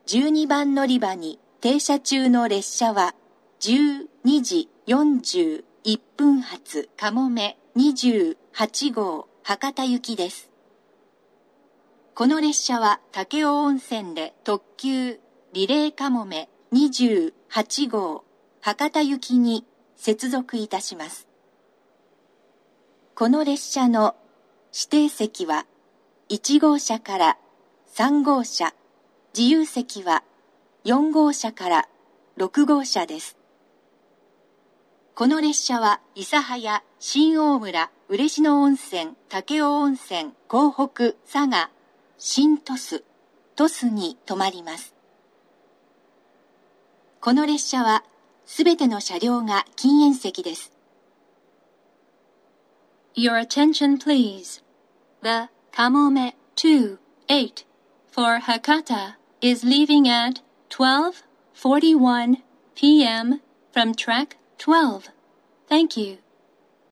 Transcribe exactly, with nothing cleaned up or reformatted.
じゅうにばん乗り場に停車中の列車はじゅうにじよんじゅういっぷん発かもめにじゅうはちごう博多行きです。この列車は武雄温泉で特急リレーかもめにじゅうはちごう博多行きに接続いたします。この列車の指定席はいちごうしゃからさんごうしゃ、自由席はよんごうしゃからろくごうしゃです。この列車は諫早、新大村、嬉野温泉、武雄温泉、江北、佐賀、新鳥栖、鳥栖に停まります。この列車はすべての車両が禁煙席です。 Your attention please. The Kamome two eight for Hakata is leaving at twelve forty-one p m from track twelve. Thank you.